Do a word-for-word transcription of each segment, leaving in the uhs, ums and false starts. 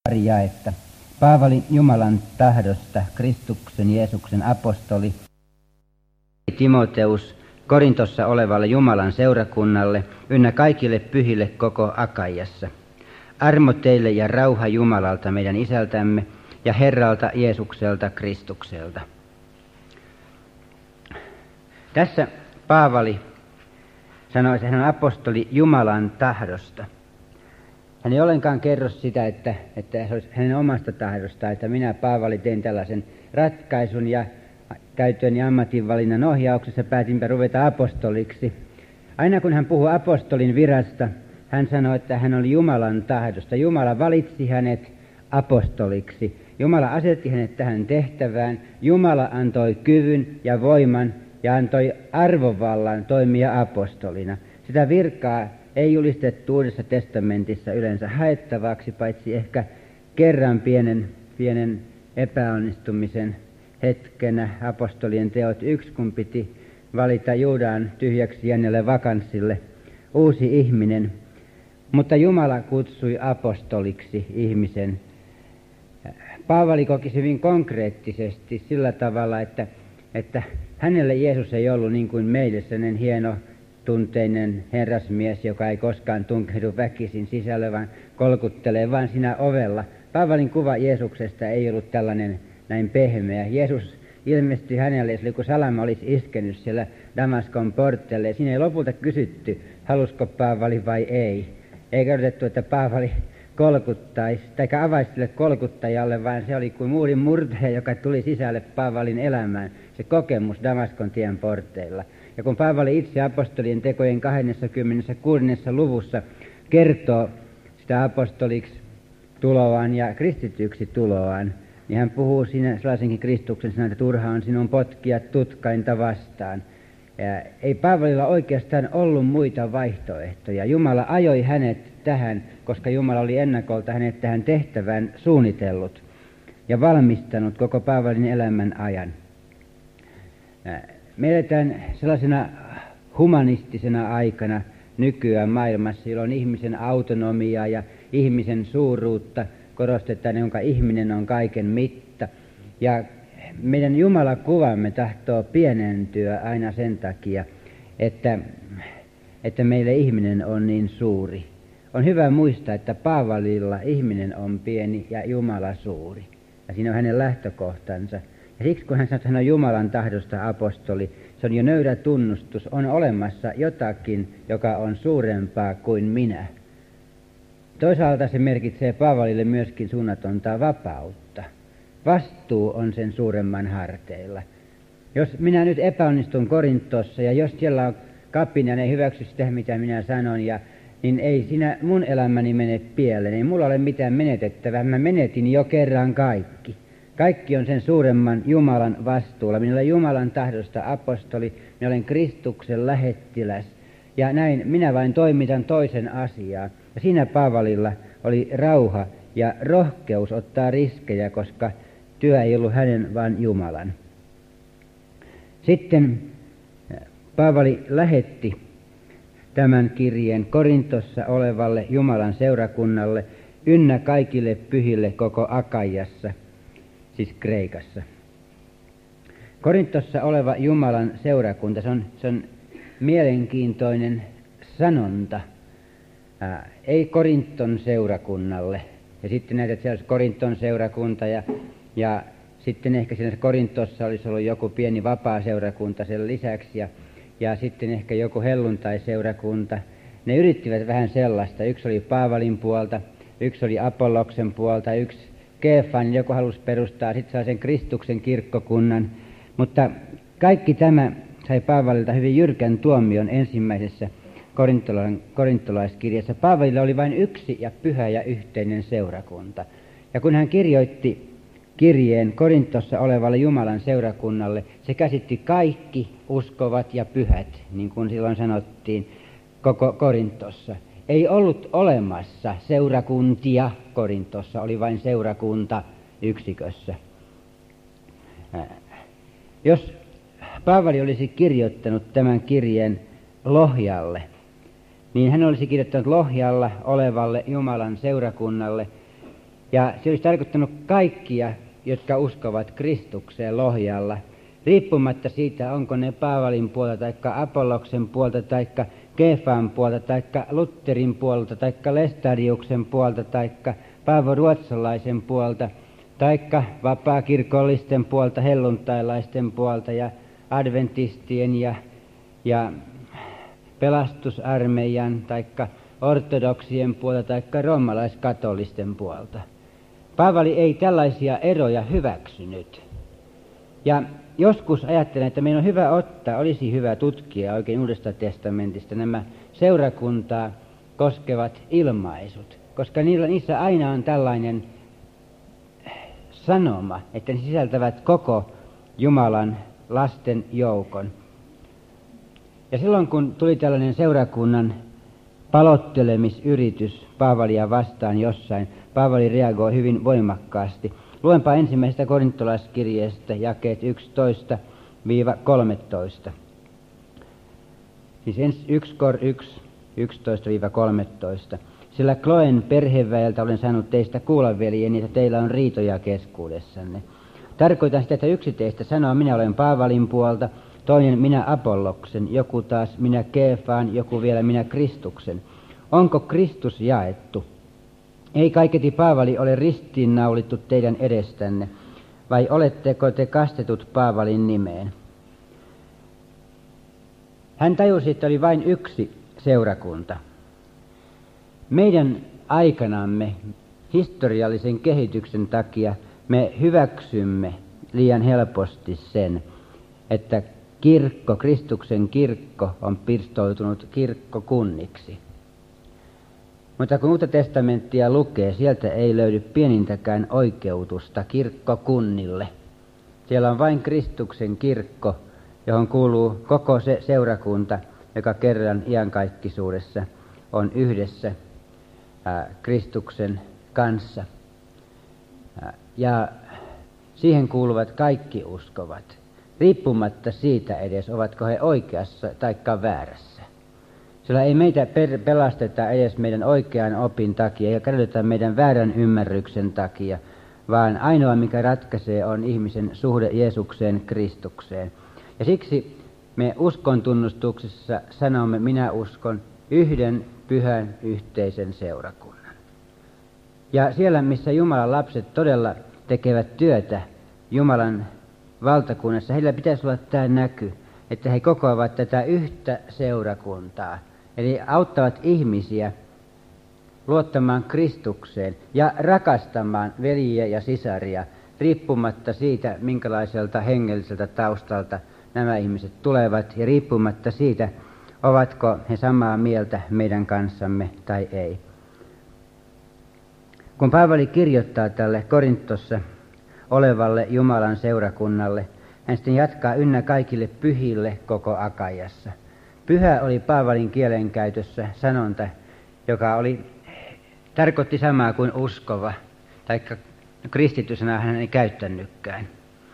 pari jaetta. Paavali Jumalan tahdosta, Kristuksen Jeesuksen apostoli, Timoteus, Korintossa olevalle Jumalan seurakunnalle, ynnä kaikille pyhille koko Akaiassa. Armo teille ja rauha Jumalalta meidän Isältämme ja Herralta Jeesukselta Kristukselta. Tässä Paavali sanoi, että hän on apostoli Jumalan tahdosta. Hän ei ollenkaan kerro sitä, että, että se olisi hänen omasta tahdostaan, että minä Paavali tein tällaisen ratkaisun ja käytöni ammatinvalinnan ohjauksessa päätinpä ruveta apostoliksi. Aina kun hän puhuu apostolin virasta, hän sanoi, että hän oli Jumalan tahdosta. Jumala valitsi hänet apostoliksi. Jumala asetti hänet tähän tehtävään. Jumala antoi kyvyn ja voiman ja antoi arvovallan toimia apostolina. Sitä virkaa ei julistettu Uudessa testamentissa yleensä haettavaksi, paitsi ehkä kerran pienen, pienen epäonnistumisen hetkenä apostolien teot yksi, kun piti valita Juudan tyhjäksi jännelle vakanssille uusi ihminen. Mutta Jumala kutsui apostoliksi ihmisen. Paavali koki hyvin konkreettisesti sillä tavalla, että, että hänelle Jeesus ei ollut niin kuin meille sellainen hieno tunteinen herrasmies, joka ei koskaan tunkehdu väkisin sisälle, vaan kolkuttelee vaan siinä ovella. Paavalin kuva Jeesuksesta ei ollut tällainen näin pehmeä. Jeesus ilmestyi hänelle, se oli kuin salama olisi iskenyt siellä Damaskon portteille. Siinä ei lopulta kysytty, halusko Paavali vai ei. Eikä odotettu, että Paavali kolkuttaisi, tai avaisi sille kolkuttajalle, vaan se oli kuin muurin murtaja, joka tuli sisälle Paavalin elämään. Se kokemus Damaskon tien porteilla. Ja kun Paavali itse apostolien tekojen kaksikymmentäkuusi luvussa kertoo sitä apostoliksi tuloaan ja kristityksi tuloaan, niin hän puhuu siinä sellaisenkin Kristuksen sanan, että turha on sinun potkia tutkainta vastaan. Ja ei Paavalilla oikeastaan ollut muita vaihtoehtoja. Jumala ajoi hänet tähän, koska Jumala oli ennakolta hänet tähän tehtävään suunnitellut ja valmistanut koko Paavalin elämän ajan. Me eletään sellaisena humanistisena aikana nykyään maailmassa, jolloin ihmisen autonomiaa ja ihmisen suuruutta korostetaan, jonka ihminen on kaiken mitta. Ja meidän Jumalakuvamme tahtoo pienentyä aina sen takia, että, että meille ihminen on niin suuri. On hyvä muistaa, että Paavalilla ihminen on pieni ja Jumala suuri. Ja siinä on hänen lähtökohtansa. Ja siksi kun hän sanoo, että hän on Jumalan tahdosta apostoli, se on jo nöyrä tunnustus. On olemassa jotakin, joka on suurempaa kuin minä. Toisaalta se merkitsee Paavalille myöskin suunnatonta vapautta. Vastuu on sen suuremman harteilla. Jos minä nyt epäonnistun Korintossa ja jos siellä on kapina, ne ei hyväksy sitä, mitä minä sanon, ja, niin ei siinä mun elämäni mene pieleen. Ei mulla ole mitään menetettävää. Mä menetin jo kerran kaikki. Kaikki on sen suuremman Jumalan vastuulla. Minä olen Jumalan tahdosta apostoli, minä olen Kristuksen lähettiläs. Ja näin minä vain toimitan toisen asiaa. Ja siinä Paavalilla oli rauha ja rohkeus ottaa riskejä, koska työ ei ollut hänen, vaan Jumalan. Sitten Paavali lähetti tämän kirjeen Korintossa olevalle Jumalan seurakunnalle ynnä kaikille pyhille koko Akaiassa, siis Kreikassa. Korintossa oleva Jumalan seurakunta, se on, se on mielenkiintoinen sanonta. Ää, ei Korinton seurakunnalle. Ja sitten näitä, että siellä olisi Korinton seurakunta ja, ja sitten ehkä siinä Korintossa olisi ollut joku pieni vapaa seurakunta sen lisäksi ja, ja sitten ehkä joku helluntai-seurakunta. Ne yrittivät vähän sellaista. Yksi oli Paavalin puolta, yksi oli Apolloksen puolta, yksi Keefan, joku halusi perustaa sitten sellaisen Kristuksen kirkkokunnan. Mutta kaikki tämä sai Paavalilta hyvin jyrkän tuomion ensimmäisessä korintolaiskirjassa. Paavalilla oli vain yksi ja pyhä ja yhteinen seurakunta. Ja kun hän kirjoitti kirjeen Korintossa olevalle Jumalan seurakunnalle, se käsitti kaikki uskovat ja pyhät, niin kuin silloin sanottiin, koko Korintossa. Ei ollut olemassa seurakuntia Korintossa, oli vain seurakunta yksikössä. Jos Paavali olisi kirjoittanut tämän kirjeen Lohjalle, niin hän olisi kirjoittanut Lohjalla olevalle Jumalan seurakunnalle Ja se olisi tarkoittanut kaikkia, jotka uskovat Kristukseen Lohjalla, riippumatta siitä, onko ne Paavalin puolta, tai Apolloksen puolta, tai Kefan puolta, tai Lutherin puolta, tai Lestadiuksen puolta, tai Paavo Ruotsalaisen puolta, tai vapaakirkollisten puolta, helluntailaisten puolta, ja adventistien ja, ja pelastusarmeijan, tai ortodoksien puolta, tai roomalaiskatolisten puolta. Paavali ei tällaisia eroja hyväksynyt. Ja joskus ajattelen, että meidän on hyvä ottaa, olisi hyvä tutkia oikein Uudesta testamentista nämä seurakuntaa koskevat ilmaisut, koska niillä, niissä aina on tällainen sanoma, että ne sisältävät koko Jumalan lasten joukon. Ja silloin kun tuli tällainen seurakunnan palottelemisyritys Paavalia vastaan jossain, Paavali reagoi hyvin voimakkaasti. Luenpa ensimmäisestä korintolaiskirjeestä jakeet yksitoista kolmetoista. Siis yksi kor yksi, yksitoista kolmetoista. Sillä Kloen perheväeltä olen saanut teistä kuulla, veljeni, että teillä on riitoja keskuudessanne. Tarkoitan sitä, että yksi teistä sanoo, minä olen Paavalin puolta, toinen minä Apolloksen, joku taas minä Keefaan, joku vielä minä Kristuksen. Onko Kristus jaettu? Ei kaiketi Paavali ole ristiinnaulittu teidän edestänne, vai oletteko te kastetut Paavalin nimeen? Hän tajusi, että oli vain yksi seurakunta. Meidän aikanamme historiallisen kehityksen takia me hyväksymme liian helposti sen, että kirkko, Kristuksen kirkko on pirstoutunut kirkkokunniksi. Mutta kun Uutta testamenttia lukee, sieltä ei löydy pienintäkään oikeutusta kirkkokunnille. Siellä on vain Kristuksen kirkko, johon kuuluu koko se seurakunta, joka kerran iankaikkisuudessa on yhdessä ää, Kristuksen kanssa. Ää, ja siihen kuuluvat kaikki uskovat, riippumatta siitä edes, ovatko he oikeassa tai väärässä. Sillä ei meitä per- pelasteta edes meidän oikean opin takia, eikä käydetään meidän väärän ymmärryksen takia, vaan ainoa mikä ratkaisee on ihmisen suhde Jeesukseen, Kristukseen. Ja siksi me uskon tunnustuksessa sanomme, minä uskon yhden pyhän yhteisen seurakunnan. Ja siellä, missä Jumalan lapset todella tekevät työtä Jumalan valtakunnassa, heillä pitäisi olla tämä näky, että he kokoavat tätä yhtä seurakuntaa. Eli auttavat ihmisiä luottamaan Kristukseen ja rakastamaan veljiä ja sisaria, riippumatta siitä, minkälaiselta hengelliseltä taustalta nämä ihmiset tulevat, ja riippumatta siitä, ovatko he samaa mieltä meidän kanssamme tai ei. Kun Paavali kirjoittaa tälle Korintossa olevalle Jumalan seurakunnalle, hän sitten jatkaa ynnä kaikille pyhille koko Akaiassa. Pyhä oli Paavalin kielenkäytössä sanonta, joka oli, tarkoitti samaa kuin uskova, tai kristitty sanaa hän ei käyttänytkään.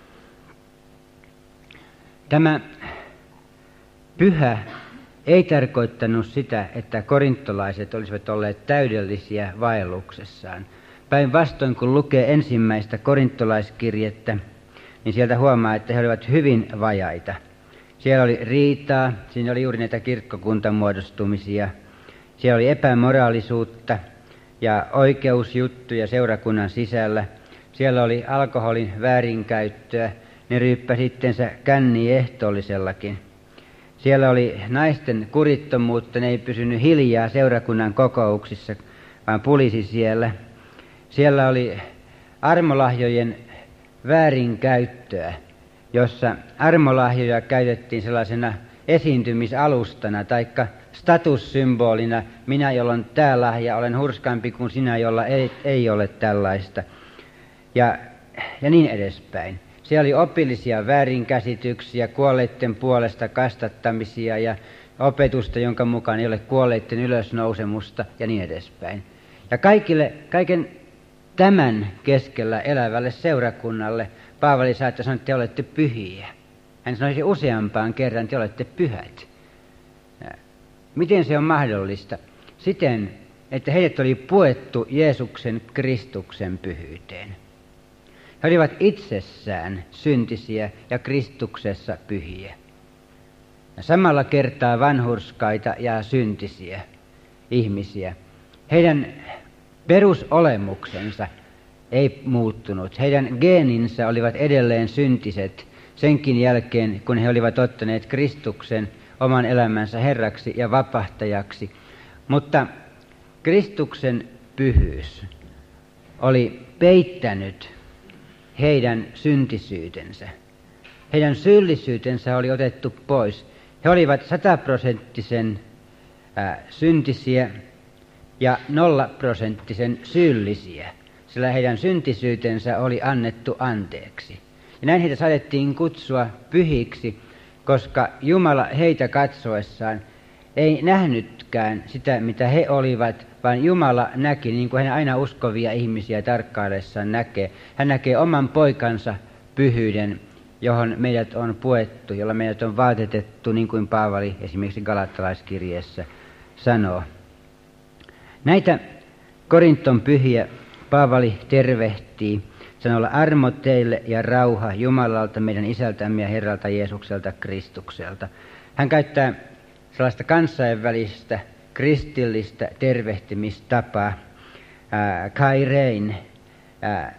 Tämä pyhä ei tarkoittanut sitä, että korintolaiset olisivat olleet täydellisiä vaelluksessaan. Päinvastoin kun lukee ensimmäistä korintolaiskirjettä, niin sieltä huomaa, että he olivat hyvin vajaita. Siellä oli riitaa, siinä oli juuri näitä kirkkokuntamuodostumisia. Siellä oli epämoraalisuutta ja oikeusjuttuja seurakunnan sisällä. Siellä oli alkoholin väärinkäyttöä, ne ryyppäsi itsensä känni ehtoollisellakin. Siellä oli naisten kurittomuutta, ne ei pysynyt hiljaa seurakunnan kokouksissa, vaan pulisi siellä. Siellä oli armolahjojen väärinkäyttöä, jossa armolahjoja käytettiin sellaisena esiintymisalustana tai statussymbolina. Minä, jolla on tämä lahja, olen hurskaampi kuin sinä, jolla ei, ei ole tällaista. Ja, ja niin edespäin. Siellä oli opillisia väärinkäsityksiä, kuolleiden puolesta kastattamisia ja opetusta, jonka mukaan ei ole kuolleiden ylösnousemusta ja niin edespäin. Ja kaikille, kaiken tämän keskellä elävälle seurakunnalle Paavali saattoi sanoa, että te olette pyhiä. Hän sanoisi useampaan kerran, että te olette pyhät. Miten se on mahdollista? Siten, että heidät oli puettu Jeesuksen Kristuksen pyhyyteen. He olivat itsessään syntisiä ja Kristuksessa pyhiä. Ja samalla kertaa vanhurskaita ja syntisiä ihmisiä. Heidän perusolemuksensa ei muuttunut. Heidän geeninsä olivat edelleen syntiset senkin jälkeen, kun he olivat ottaneet Kristuksen oman elämänsä herraksi ja vapahtajaksi. Mutta Kristuksen pyhyys oli peittänyt heidän syntisyytensä. Heidän syyllisyytensä oli otettu pois. He olivat sataprosenttisen syntisiä ja nollaprosenttisen syyllisiä, sillä heidän syntisyytensä oli annettu anteeksi. Ja näin heitä saatettiin kutsua pyhiksi, koska Jumala heitä katsoessaan ei nähnytkään sitä, mitä he olivat, vaan Jumala näki, niin kuin hän aina uskovia ihmisiä tarkkaillessaan näkee. Hän näkee oman poikansa pyhyyden, johon meidät on puettu, jolla meidät on vaatetettu, niin kuin Paavali esimerkiksi Galattalaiskirjeessä sanoo. Näitä Korinton pyhiä Paavali tervehtii, sanolla armo teille ja rauha Jumalalta, meidän Isältämme ja Herralta Jeesukselta Kristukselta. Hän käyttää sellaista kansainvälistä kristillistä tervehtimistapaa. Ää, kairein ää,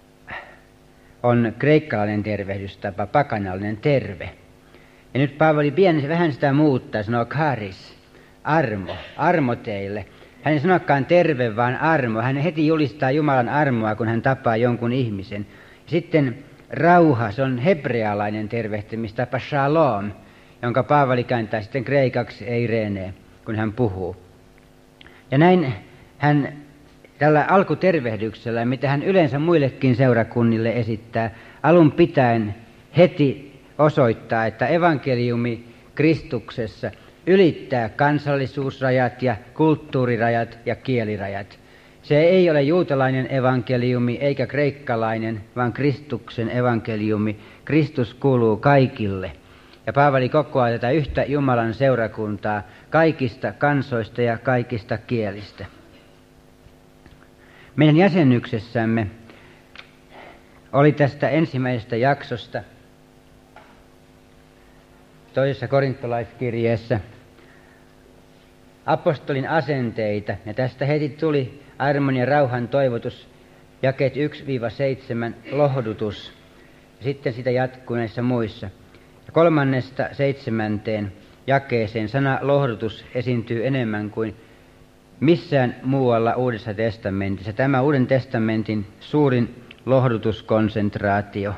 on kreikkalainen tervehdystapa, pakanallinen terve. Ja nyt Paavali pieni vähän sitä muuttaa, sanoo karis, armo, armo teille. Hän ei sanokaan terve, vaan armo. Hän heti julistaa Jumalan armoa, kun hän tapaa jonkun ihmisen. Sitten rauha, se on hebrealainen tervehtimistapa, shalom, jonka Paavali kääntää sitten kreikaksi eirene, kun hän puhuu. Ja näin hän tällä alkutervehdyksellä, mitä hän yleensä muillekin seurakunnille esittää, alun pitäen heti osoittaa, että evankeliumi Kristuksessa ylittää kansallisuusrajat ja kulttuurirajat ja kielirajat. Se ei ole juutalainen evankeliumi eikä kreikkalainen, vaan Kristuksen evankeliumi. Kristus kuuluu kaikille. Ja Paavali kokoaa tätä yhtä Jumalan seurakuntaa kaikista kansoista ja kaikista kielistä. Meidän jäsenyksessämme oli tästä ensimmäisestä jaksosta toisessa korintolaiskirjeessä apostolin asenteita, ja tästä heti tuli armon ja rauhan toivotus, jakeet yksi seitsemän, lohdutus, ja sitten sitä jatkuu näissä muissa. Ja kolmannesta seitsemänteen jakeeseen sana lohdutus esiintyy enemmän kuin missään muualla Uudessa testamentissa. Tämä Uuden testamentin suurin lohdutuskonsentraatio.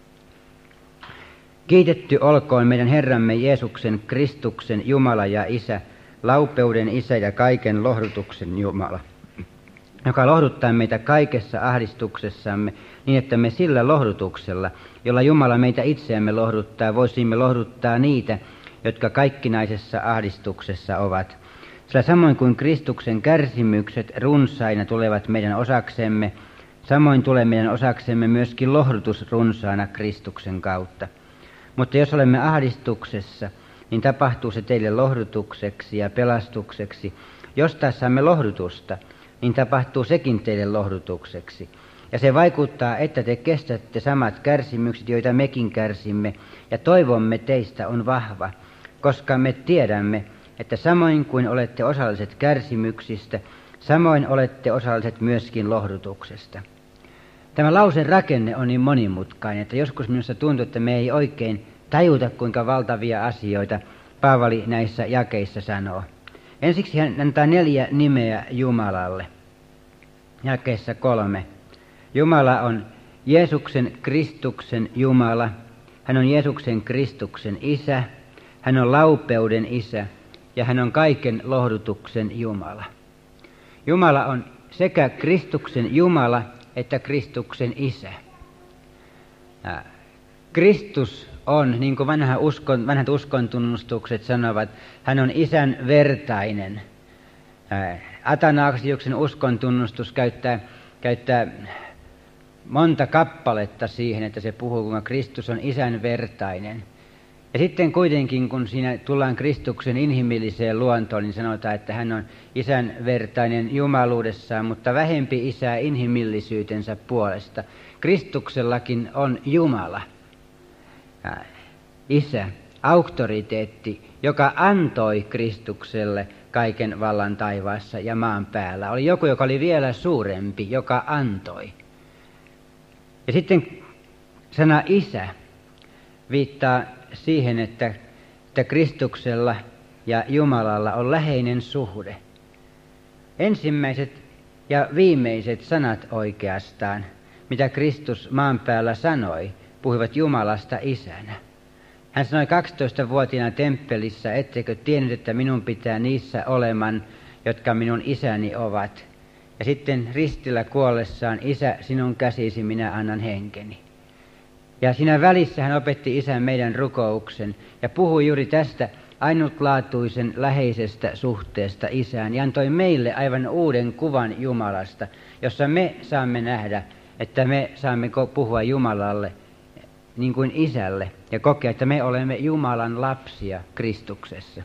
Kiitetty olkoon meidän Herramme Jeesuksen Kristuksen Jumala ja Isä, laupeuden Isä ja kaiken lohdutuksen Jumala, joka lohduttaa meitä kaikessa ahdistuksessamme niin, että me sillä lohdutuksella, jolla Jumala meitä itseämme lohduttaa, voisimme lohduttaa niitä, jotka kaikkinaisessa ahdistuksessa ovat. Sillä samoin kuin Kristuksen kärsimykset runsaina tulevat meidän osaksemme, samoin tulee meidän osaksemme myöskin lohdutus runsaana Kristuksen kautta. Mutta jos olemme ahdistuksessa, niin tapahtuu se teille lohdutukseksi ja pelastukseksi. Jos taas saamme lohdutusta, niin tapahtuu sekin teille lohdutukseksi. Ja se vaikuttaa, että te kestätte samat kärsimykset, joita mekin kärsimme, ja toivomme teistä on vahva, koska me tiedämme, että samoin kuin olette osalliset kärsimyksistä, samoin olette osalliset myöskin lohdutuksesta. Tämä lauseen rakenne on niin monimutkainen, että joskus minusta tuntuu, että me ei oikein tajuta, kuinka valtavia asioita Paavali näissä jakeissa sanoo. Ensiksi hän antaa neljä nimeä Jumalalle. Jakeessa kolme. Jumala on Jeesuksen Kristuksen Jumala. Hän on Jeesuksen Kristuksen Isä. Hän on laupeuden Isä. Ja hän on kaiken lohdutuksen Jumala. Jumala on sekä Kristuksen Jumala että Kristuksen Isä. Kristus on, niin kuin vanha uskon, vanhat uskontunnustukset sanovat, hän on Isän vertainen. Atanaksiuksen uskontunnustus käyttää, käyttää monta kappaletta siihen, että se puhuu, kun Kristus on Isän vertainen. Ja sitten kuitenkin, kun siinä tullaan Kristuksen inhimilliseen luontoon, niin sanotaan, että hän on isän vertainen jumaluudessaan, mutta vähempi isä inhimillisyytensä puolesta. Kristuksellakin on Jumala, isä, auktoriteetti, joka antoi Kristukselle kaiken vallan taivaassa ja maan päällä. Oli joku, joka oli vielä suurempi, joka antoi. Ja sitten sana isä viittaa siihen, että, että Kristuksella ja Jumalalla on läheinen suhde. Ensimmäiset ja viimeiset sanat oikeastaan, mitä Kristus maan päällä sanoi, puhuivat Jumalasta isänä. Hän sanoi kaksitoistavuotiaana temppelissä, ettekö tiennyt, että minun pitää niissä oleman, jotka minun isäni ovat. Ja sitten ristillä kuollessaan, isä, sinun käsisi minä annan henkeni. Ja siinä välissä hän opetti isän meidän rukouksen ja puhui juuri tästä ainutlaatuisen läheisestä suhteesta isään. Ja antoi meille aivan uuden kuvan Jumalasta, jossa me saamme nähdä, että me saamme puhua Jumalalle niin kuin isälle ja kokea, että me olemme Jumalan lapsia Kristuksessa.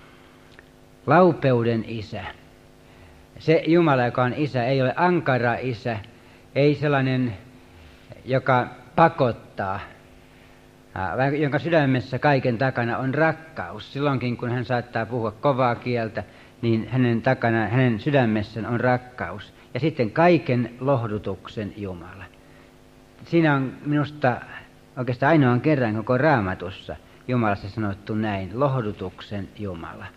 Laupeuden isä. Se Jumala, joka on isä, ei ole ankara isä, ei sellainen, joka pakottaa, jonka sydämessä kaiken takana on rakkaus. Silloinkin, kun hän saattaa puhua kovaa kieltä, niin hänen takana, hänen sydämessään on rakkaus. Ja sitten kaiken lohdutuksen Jumala. Siinä on minusta oikeastaan ainoan kerran koko Raamatussa Jumalassa sanottu näin, lohdutuksen Jumala.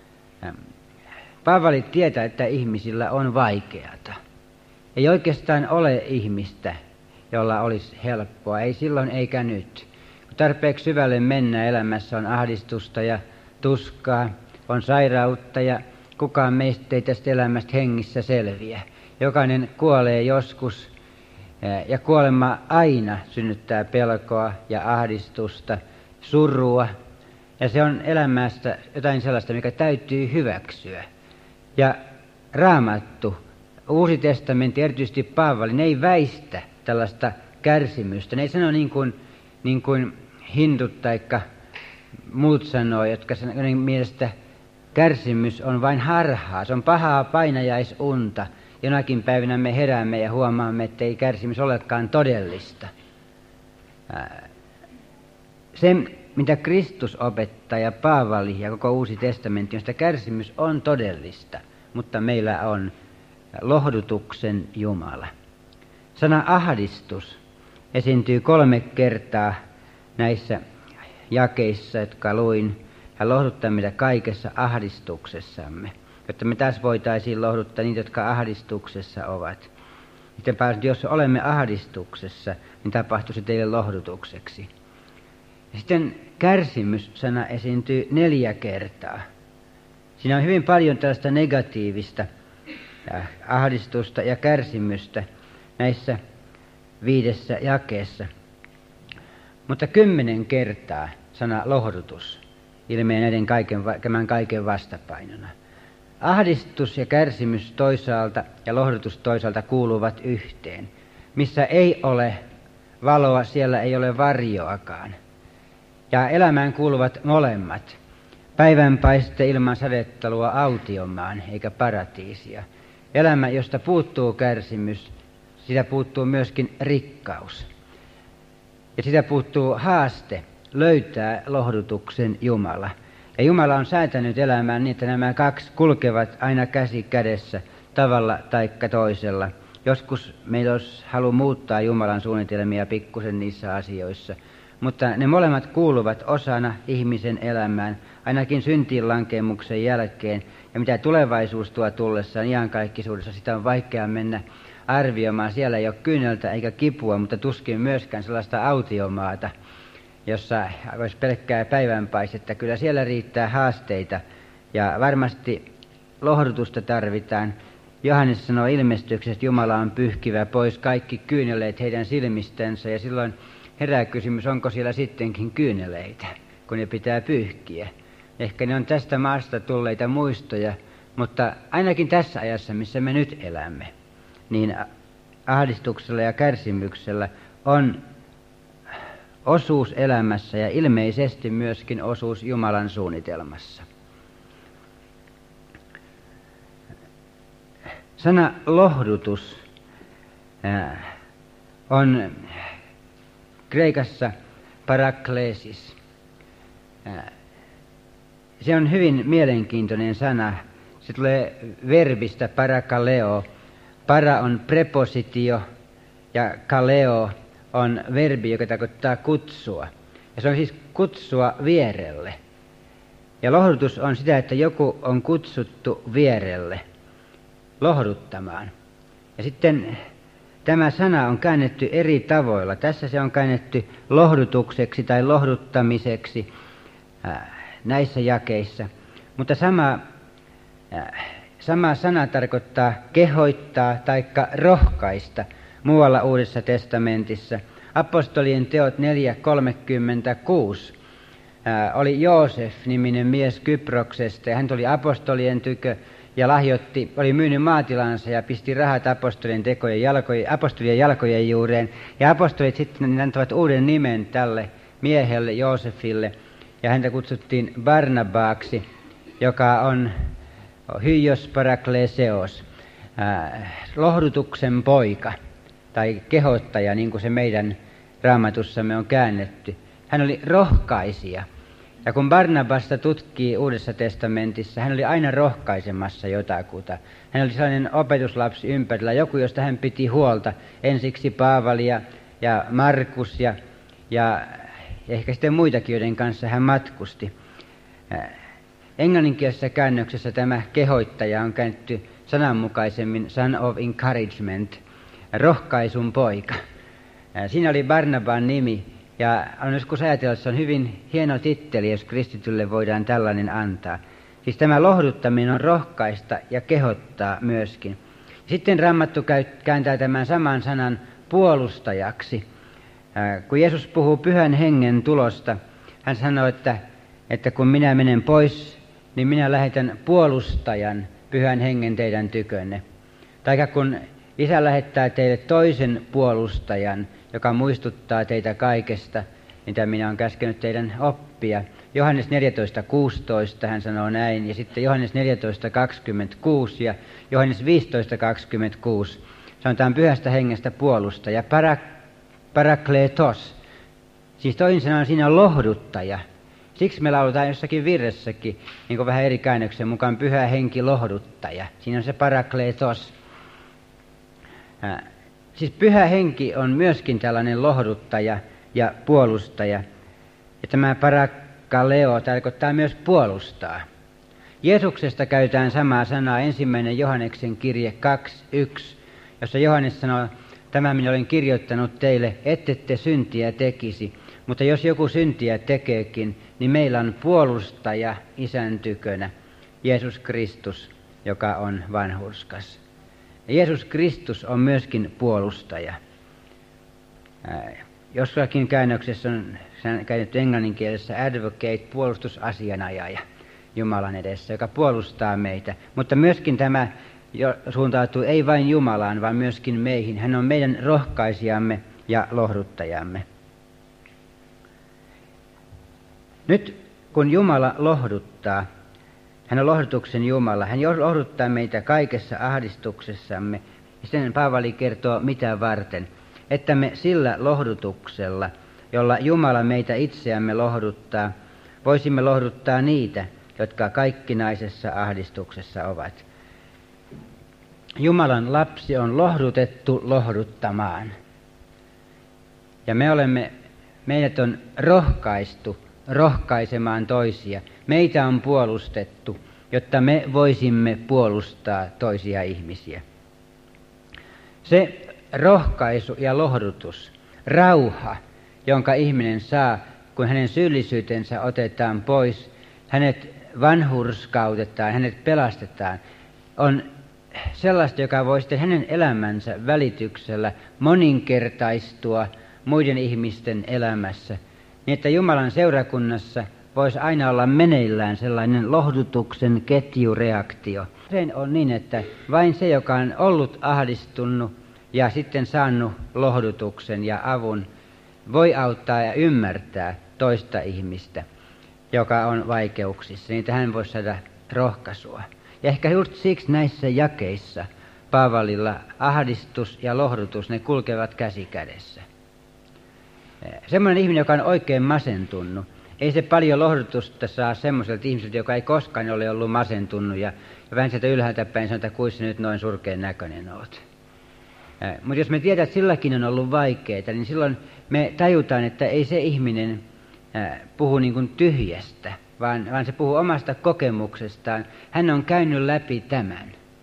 Paavali tietää, että ihmisillä on vaikeata. Ei oikeastaan ole ihmistä, jolla olisi helppoa, ei silloin eikä nyt. Kun tarpeeksi syvälle mennään, elämässä on ahdistusta ja tuskaa, on sairautta ja kukaan meistä ei tästä elämästä hengissä selviä. Jokainen kuolee joskus ja kuolema aina synnyttää pelkoa ja ahdistusta, surua. Ja se on elämästä jotain sellaista, mikä täytyy hyväksyä. Ja Raamattu, Uusi testamentti, erityisesti Paavali, ne ei väistä tällaista kärsimystä. Ne ei sano niin kuin, niin kuin hindut tai muut sanoo, jotka joiden mielestä kärsimys on vain harhaa. Se on pahaa painajaisunta. Jonakin päivänä me heräämme ja huomaamme, että ei kärsimys olekaan todellista. Se, mitä Kristus opettaa ja Paavali ja koko Uusi testamentti, on sitä kärsimys on todellista, mutta meillä on lohdutuksen Jumala. Sana ahdistus esiintyy kolme kertaa näissä jakeissa, jotka luin. Hän lohduttaa meitä kaikessa ahdistuksessamme, jotta me taas voitaisiin lohduttaa niitä, jotka ahdistuksessa ovat. Sitten pääset, jos olemme ahdistuksessa, niin tapahtuu se teille lohdutukseksi. Ja sitten kärsimys-sana esiintyy neljä kertaa. Siinä on hyvin paljon tällaista negatiivista ahdistusta ja kärsimystä näissä viidessä jakeessa. Mutta kymmenen kertaa sana lohdutus ilmenee näiden kaiken, tämän kaiken vastapainona. Ahdistus ja kärsimys toisaalta ja lohdutus toisaalta kuuluvat yhteen. Missä ei ole valoa, siellä ei ole varjoakaan. Ja elämään kuuluvat molemmat. Päivänpaiste ilman sadetta luo autiomaan eikä paratiisia. Elämä, josta puuttuu kärsimys, sitä puuttuu myöskin rikkaus. Ja sitä puuttuu haaste löytää lohdutuksen Jumala. Ja Jumala on säätänyt elämään niin, että nämä kaksi kulkevat aina käsi kädessä tavalla taikka toisella. Joskus meillä olisi halu muuttaa Jumalan suunnitelmia pikkusen niissä asioissa. Mutta ne molemmat kuuluvat osana ihmisen elämään, ainakin syntiinlankemuksen jälkeen. Ja mitä tulevaisuus tuo tullessaan iankaikkisuudessa, sitä on vaikea mennä arvioimaan. Siellä ei ole kyyneltä eikä kipua, mutta tuskin myöskään sellaista autiomaata, jossa olisi pelkkää päivänpaistetta. Kyllä siellä riittää haasteita ja varmasti lohdutusta tarvitaan. Johannes sanoo ilmestyksessä, että Jumala on pyyhkivä pois kaikki kyyneleet heidän silmistänsä, ja silloin herää kysymys, onko siellä sittenkin kyyneleitä, kun ne pitää pyyhkiä. Ehkä ne on tästä maasta tulleita muistoja, mutta ainakin tässä ajassa, missä me nyt elämme, niin ahdistuksella ja kärsimyksellä on osuus elämässä ja ilmeisesti myöskin osuus Jumalan suunnitelmassa. Sana lohdutus on kreikassa parakleesis. Se on hyvin mielenkiintoinen sana. Se tulee verbistä parakaleo. Para on prepositio ja kaleo on verbi, joka tarkoittaa kutsua. Ja se on siis kutsua vierelle. Ja lohdutus on sitä, että joku on kutsuttu vierelle lohduttamaan. Ja sitten tämä sana on käännetty eri tavoilla. Tässä se on käännetty lohdutukseksi tai lohduttamiseksi näissä jakeissa. Mutta sama, sama sana tarkoittaa kehoittaa tai rohkaista muualla Uudessa testamentissa. Apostolien teot neljä kolmekymmentäkuusi oli Joosef-niminen mies Kyproksesta ja hän tuli apostolien tykö ja lahjoitti, oli myynyt maatilansa ja pisti rahat apostolien, tekojen jalkojen, apostolien jalkojen juureen. Ja apostolit sitten antavat uuden nimen tälle miehelle, Joosefille, ja häntä kutsuttiin Barnabaaksi, joka on hyios parakleseos, äh, lohdutuksen poika tai kehottaja, niin kuin se meidän raamatussamme on käännetty. Hän oli rohkaisija. Ja kun Barnabasta tutkii Uudessa testamentissa, hän oli aina rohkaisemassa jotakuta. Hän oli sellainen opetuslapsi ympärillä, joku, josta hän piti huolta. Ensiksi Paavalia ja Markus ja, ja ehkä sitten muitakin, joiden kanssa hän matkusti. Englanninkielisessä käännöksessä tämä kehoittaja on käännetty sananmukaisemmin son of encouragement, rohkaisun poika. Siinä oli Barnaban nimi. Ja on joskus ajatella, että se on hyvin hieno titteli, jos kristitylle voidaan tällainen antaa. Siis tämä lohduttaminen on rohkaista ja kehottaa myöskin. Sitten Raamattu kääntää tämän saman sanan puolustajaksi. Kun Jeesus puhuu Pyhän Hengen tulosta, hän sanoo, että, että kun minä menen pois, niin minä lähetän puolustajan Pyhän Hengen teidän tykönne. Tai kun Isä lähettää teille toisen puolustajan, joka muistuttaa teitä kaikesta, mitä minä olen käskenyt teidän oppia. Johannes neljätoista kuusitoista hän sanoo näin, ja sitten Johannes neljätoista kaksikymmentäkuusi ja Johannes viisitoista kaksikymmentäkuusi. Sanotaan Pyhästä Hengestä puolustaja, parak, parakletos. Siis toisin sanoen siinä on lohduttaja. Siksi me lauletaan jossakin virressäkin, niin kuin vähän eri käännöksen mukaan, Pyhä Henki lohduttaja. Siinä on se parakletos. Siis Pyhä Henki on myöskin tällainen lohduttaja ja puolustaja. Ja tämä parakaleo tarkoittaa myös puolustaa. Jeesuksesta käytetään samaa sanaa ensimmäinen Johanneksen kirje kaksi yksi, jossa Johannes sanoo, tämä minä olen kirjoittanut teille, ette te syntiä tekisi. Mutta jos joku syntiä tekeekin, niin meillä on puolustaja Isän tykönä, Jeesus Kristus, joka on vanhurskas. Jeesus Kristus on myöskin puolustaja. Jossakin käännöksessä on käännetty englanninkielessä advocate, puolustusasianajaja Jumalan edessä, joka puolustaa meitä. Mutta myöskin tämä suuntautuu ei vain Jumalaan, vaan myöskin meihin. Hän on meidän rohkaisijamme ja lohduttajamme. Nyt kun Jumala lohduttaa, hän on lohdutuksen Jumala. Hän lohduttaa meitä kaikessa ahdistuksessamme. Sitten Paavali kertoo mitä varten. Että me sillä lohdutuksella, jolla Jumala meitä itseämme lohduttaa, voisimme lohduttaa niitä, jotka kaikkinaisessa ahdistuksessa ovat. Jumalan lapsi on lohdutettu lohduttamaan. Ja me olemme, meidät on rohkaistu rohkaisemaan toisia. Meitä on puolustettu, jotta me voisimme puolustaa toisia ihmisiä. Se rohkaisu ja lohdutus, rauha, jonka ihminen saa, kun hänen syyllisyytensä otetaan pois, hänet vanhurskautetaan, hänet pelastetaan, on sellaista, joka voi sitten hänen elämänsä välityksellä moninkertaistua muiden ihmisten elämässä, niin että Jumalan seurakunnassa voisi aina olla meneillään sellainen lohdutuksen ketjureaktio. Usein on niin, että vain se, joka on ollut ahdistunut ja sitten saanut lohdutuksen ja avun, voi auttaa ja ymmärtää toista ihmistä, joka on vaikeuksissa, niin hän voi saada rohkaisua. Ja ehkä just siksi näissä jakeissa Paavalilla ahdistus ja lohdutus, ne kulkevat käsi kädessä. Semmoinen ihminen, joka on oikein masentunut, ei se paljon lohdutusta saa semmoiselta ihmiseltä, joka ei koskaan ole ollut masentunut ja, ja vähän sieltä ylhäältä päin sanoo, että kuinka nyt noin surkean näköinen oot. Mutta jos me tiedät, että silläkin on ollut vaikeita, niin silloin me tajutaan, että ei se ihminen ää, puhu niin kuin tyhjästä, vaan, vaan se puhuu omasta kokemuksestaan. Hän on käynyt läpi tämän.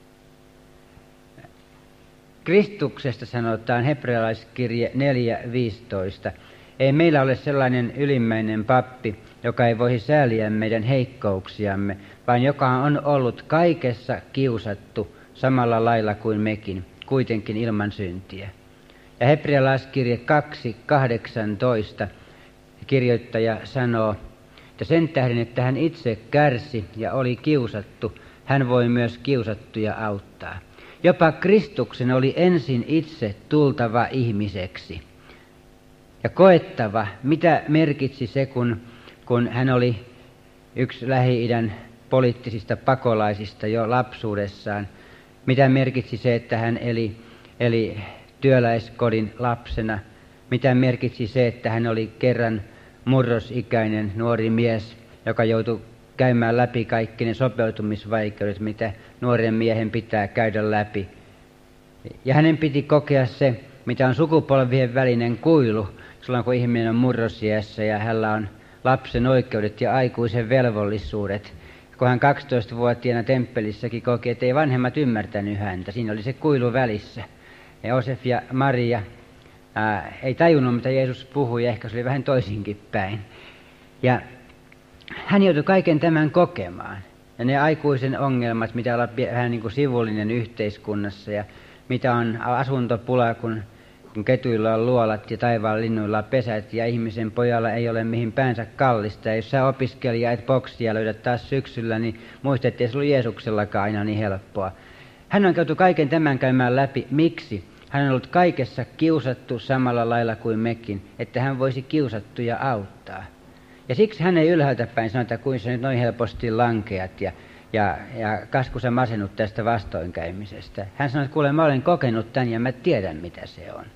Kristuksesta sanotaan hebrealaiskirje neljä viisitoista. Ei meillä ole sellainen ylimmäinen pappi, joka ei voisi sääliä meidän heikkouksiamme, vaan joka on ollut kaikessa kiusattu samalla lailla kuin mekin, kuitenkin ilman syntiä. Ja hebrealaiskirje kaksi kahdeksantoista kirjoittaja sanoo, että sen tähden, että hän itse kärsi ja oli kiusattu, hän voi myös kiusattuja auttaa. Jopa Kristuksen oli ensin itse tultava ihmiseksi ja koettava, mitä merkitsi se, kun, kun hän oli yksi Lähi-idän poliittisista pakolaisista jo lapsuudessaan. Mitä merkitsi se, että hän eli, eli työläiskodin lapsena? Mitä merkitsi se, että hän oli kerran murrosikäinen nuori mies, joka joutui käymään läpi kaikki ne sopeutumisvaikeudet, mitä nuoren miehen pitää käydä läpi. Ja hänen piti kokea se, mitä on sukupolvien välinen kuilu, silloin kun ihminen on murrosiässä ja hänellä on lapsen oikeudet ja aikuisen velvollisuudet. Kun hän kaksitoistavuotiaana temppelissäkin koki, että ei vanhemmat ymmärtänyt häntä. Siinä oli se kuilu välissä. Ja Josef ja Maria ää, ei tajunnut, mitä Jeesus puhui, ja ehkä se oli vähän toisinkin päin. Ja hän joutui kaiken tämän kokemaan. Ja ne aikuisen ongelmat, mitä olla vähän niin kuin sivullinen yhteiskunnassa, ja mitä on asuntopula, kun, kun ketuilla on luolat ja taivaan linnuilla on pesät, ja ihmisen pojalla ei ole mihin päänsä kallista. Ja jos sä opiskelija et boksia löydät taas syksyllä, niin muista, ettei se ollut Jeesuksellakaan aina niin helppoa. Hän on käyty kaiken tämän käymään läpi. Miksi? Hän on ollut kaikessa kiusattu samalla lailla kuin mekin, että hän voisi kiusattuja auttaa. Ja siksi hän ei ylhäältä päin sano, että kuin sä nyt noin helposti lankeat ja, ja, ja kas kun sä masennut tästä vastoinkäymisestä. Hän sanoi, että kuule, mä olen kokenut tämän ja mä tiedän mitä se on.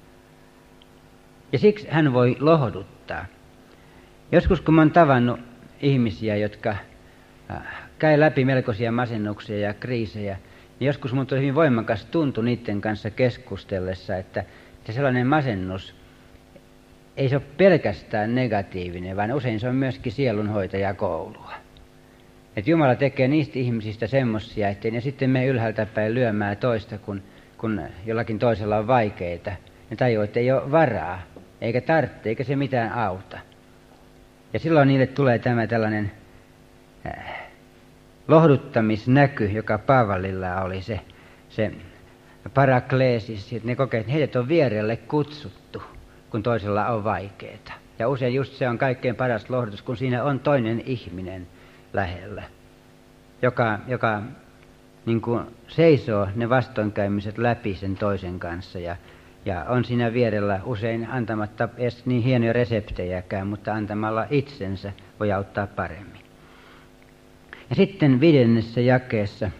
Ja siksi hän voi lohduttaa. Joskus kun mä oon tavannut ihmisiä, jotka äh, käy läpi melkoisia masennuksia ja kriisejä, niin joskus mun tuli hyvin voimakas tuntu niiden kanssa keskustellessa, että, että sellainen masennus ei se ole pelkästään negatiivinen, vaan usein se on myöskin sielunhoitajakoulua. Että Jumala tekee niistä ihmisistä semmoisia, ettei ne sitten mene ylhäältä päin lyömään toista, kun, kun jollakin toisella on vaikeita. Ne tajuaa, että ei ole varaa, eikä tarvitse, eikä se mitään auta. Ja silloin niille tulee tämä tällainen äh, lohduttamisnäky, joka Paavalilla oli se, se parakleesis, että ne kokee, että heidät on vierelle kutsuttu, kun toisella on vaikeaa. Ja usein just se on kaikkein paras lohdutus, kun siinä on toinen ihminen lähellä, joka, joka niin kuin seisoo ne vastoinkäymiset läpi sen toisen kanssa ja, ja on siinä vierellä usein antamatta edes niin hienoja reseptejäkään, mutta antamalla itsensä voi auttaa paremmin. Ja sitten viidennessä jakeessa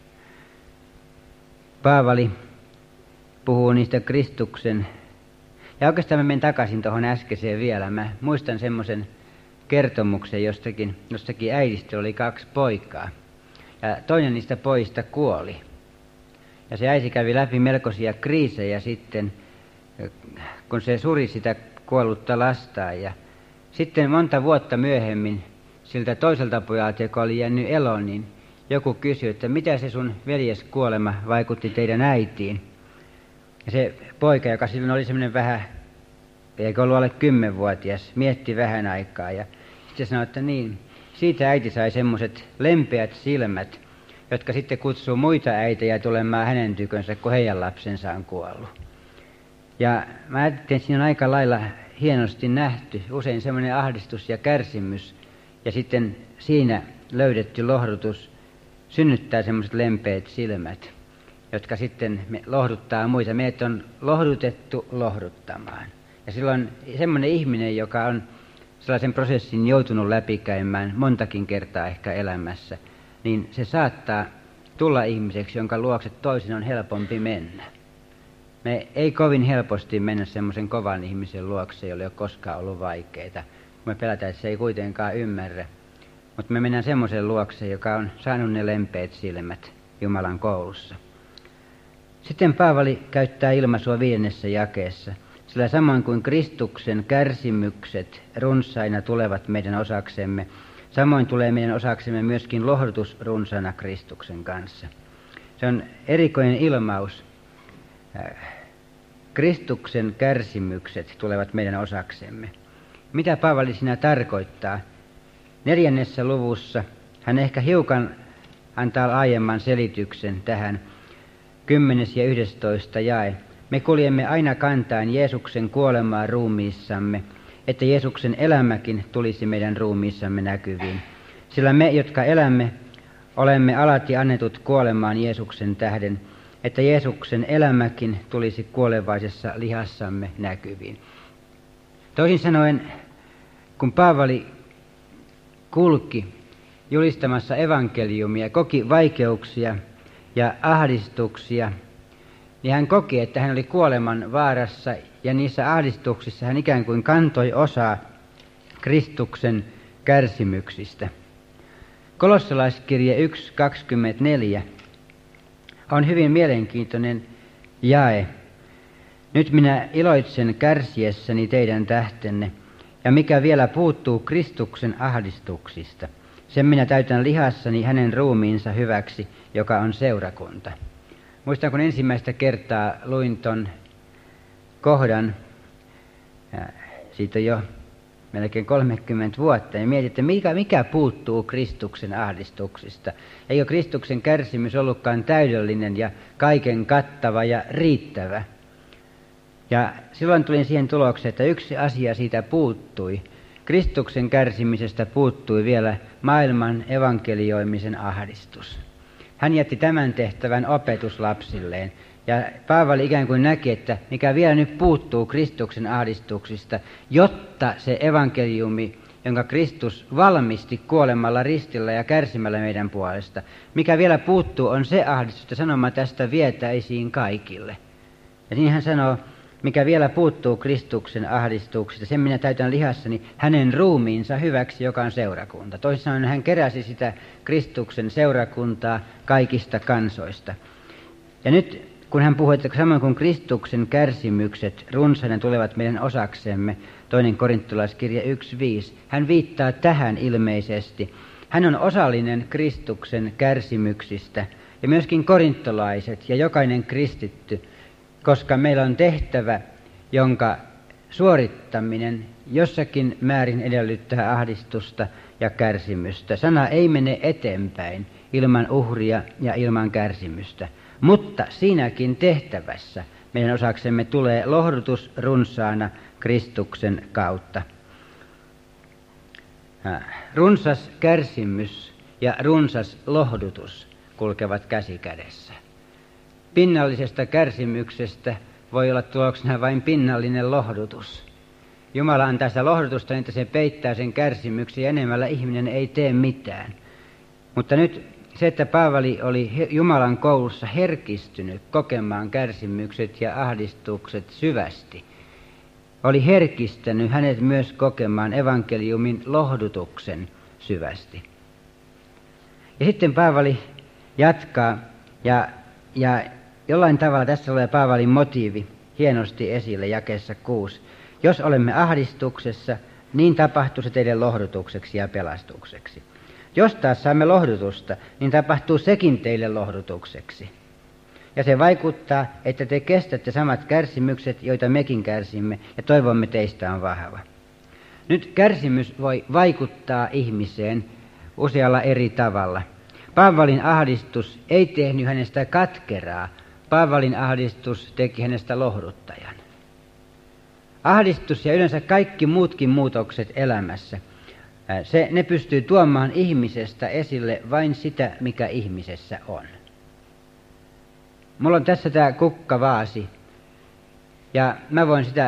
Paavali puhuu niistä Kristuksen. Ja oikeastaan mä menen takaisin tuohon äskeiseen vielä. Mä muistan semmoisen kertomuksen jostakin, jostakin äidistä oli kaksi poikaa. Ja toinen niistä pojista kuoli. Ja se äiti kävi läpi melkoisia kriisejä sitten, kun se suri sitä kuollutta lastaan. Ja sitten monta vuotta myöhemmin siltä toiselta pojalta, joka oli jäänyt eloon, niin joku kysyi, että mitä se sun veljes kuolema vaikutti teidän äitiin. Ja se poika, joka silloin oli semmoinen vähän, eikä ollut alle kymmenvuotias, mietti vähän aikaa ja sitten sanoi, että niin, siitä äiti sai semmoiset lempeät silmät, jotka sitten kutsuu muita äitejä tulemaan hänen tykönsä, kun heidän lapsensa on kuollut. Ja mä ajattelin, että siinä on aika lailla hienosti nähty, usein semmoinen ahdistus ja kärsimys, ja sitten siinä löydetty lohdutus synnyttää semmoiset lempeät silmät, jotka sitten lohduttaa muita. Meidät on lohdutettu lohduttamaan. Ja silloin semmoinen ihminen, joka on sellaisen prosessin joutunut läpikäymään montakin kertaa ehkä elämässä, niin se saattaa tulla ihmiseksi, jonka luokse toisen on helpompi mennä. Me ei kovin helposti mennä semmoisen kovan ihmisen luokse, jolla ei ole koskaan ollut vaikeita. Me pelätään, että se ei kuitenkaan ymmärrä. Mutta me mennään semmoisen luokse, joka on saanut ne lempeät silmät Jumalan koulussa. Sitten Paavali käyttää ilmaisua viidennessä jakeessa. Sillä samoin kuin Kristuksen kärsimykset runsaina tulevat meidän osaksemme, samoin tulee meidän osaksemme myöskin lohdutus runsaana Kristuksen kanssa. Se on erikoinen ilmaus. Kristuksen kärsimykset tulevat meidän osaksemme. Mitä Paavali siinä tarkoittaa? Neljännessä luvussa hän ehkä hiukan antaa laajemman selityksen tähän. Kymmenes ja yhdestoista jae. Me kuljemme aina kantaen Jeesuksen kuolemaa ruumiissamme, että Jeesuksen elämäkin tulisi meidän ruumiissamme näkyviin. Sillä me, jotka elämme, olemme alati annetut kuolemaan Jeesuksen tähden, että Jeesuksen elämäkin tulisi kuolevaisessa lihassamme näkyviin. Toisin sanoen, kun Paavali kulki julistamassa evankeliumia, koki vaikeuksia ja ahdistuksia, niin hän koki, että hän oli kuoleman vaarassa, ja niissä ahdistuksissa hän ikään kuin kantoi osaa Kristuksen kärsimyksistä. Kolossalaiskirje yksi kaksikymmentäneljä on hyvin mielenkiintoinen jae. Nyt minä iloitsen kärsiessäni teidän tähtenne, ja mikä vielä puuttuu Kristuksen ahdistuksista, sen minä täytän lihassani hänen ruumiinsa hyväksi, joka on seurakunta. Muistan, kun ensimmäistä kertaa luin ton kohdan, siitä on jo melkein kolmekymmentä vuotta, ja mietin, että mikä, mikä puuttuu Kristuksen ahdistuksista. Eikö Kristuksen kärsimys ollutkaan täydellinen ja kaiken kattava ja riittävä? Ja silloin tulin siihen tulokseen, että yksi asia siitä puuttui. Kristuksen kärsimisestä puuttui vielä maailman evankelioimisen ahdistus. Hän jätti tämän tehtävän opetuslapsilleen. Ja Paavali ikään kuin näki, että mikä vielä nyt puuttuu Kristuksen ahdistuksista, jotta se evankeliumi, jonka Kristus valmisti kuolemalla ristillä ja kärsimällä meidän puolesta, mikä vielä puuttuu, on se ahdistus, että sanoma tästä vietäisiin kaikille. Ja niin hän sanoo, mikä vielä puuttuu Kristuksen ahdistuksista, sen minä täytän lihassani hänen ruumiinsa hyväksi, joka on seurakunta. Toisin sanoen hän keräsi sitä Kristuksen seurakuntaa kaikista kansoista. Ja nyt kun hän puhuu, että samoin kuin Kristuksen kärsimykset runsaina tulevat meidän osaksemme, toinen korintolaiskirja yksi viisi, hän viittaa tähän ilmeisesti. Hän on osallinen Kristuksen kärsimyksistä ja myöskin korintolaiset ja jokainen kristitty, koska meillä on tehtävä, jonka suorittaminen jossakin määrin edellyttää ahdistusta ja kärsimystä. Sana ei mene eteenpäin ilman uhria ja ilman kärsimystä, mutta siinäkin tehtävässä meidän osaksemme tulee lohdutus runsaana Kristuksen kautta. Runsas kärsimys ja runsas lohdutus kulkevat käsi kädessä. Pinnallisesta kärsimyksestä voi olla tuloksena vain pinnallinen lohdutus. Jumala antaa sitä lohdutusta, niin että se peittää sen kärsimyksen ja enemmällä ihminen ei tee mitään. Mutta nyt se, että Paavali oli Jumalan koulussa herkistynyt kokemaan kärsimykset ja ahdistukset syvästi, oli herkistänyt hänet myös kokemaan evankeliumin lohdutuksen syvästi. Ja sitten Paavali jatkaa ja, ja jollain tavalla tässä tulee Paavalin motiivi hienosti esille jakeessa kuusi. Jos olemme ahdistuksessa, niin tapahtuu se teille lohdutukseksi ja pelastukseksi. Jos taas saamme lohdutusta, niin tapahtuu sekin teille lohdutukseksi. Ja se vaikuttaa, että te kestätte samat kärsimykset, joita mekin kärsimme, ja toivomme teistä on vahva. Nyt kärsimys voi vaikuttaa ihmiseen usealla eri tavalla. Paavalin ahdistus ei tehnyt hänestä katkeraa. Paavalin ahdistus teki hänestä lohduttajan. Ahdistus ja yleensä kaikki muutkin muutokset elämässä, se, ne pystyy tuomaan ihmisestä esille vain sitä, mikä ihmisessä on. Mulla on tässä tämä kukkavaasi, ja mä voin sitä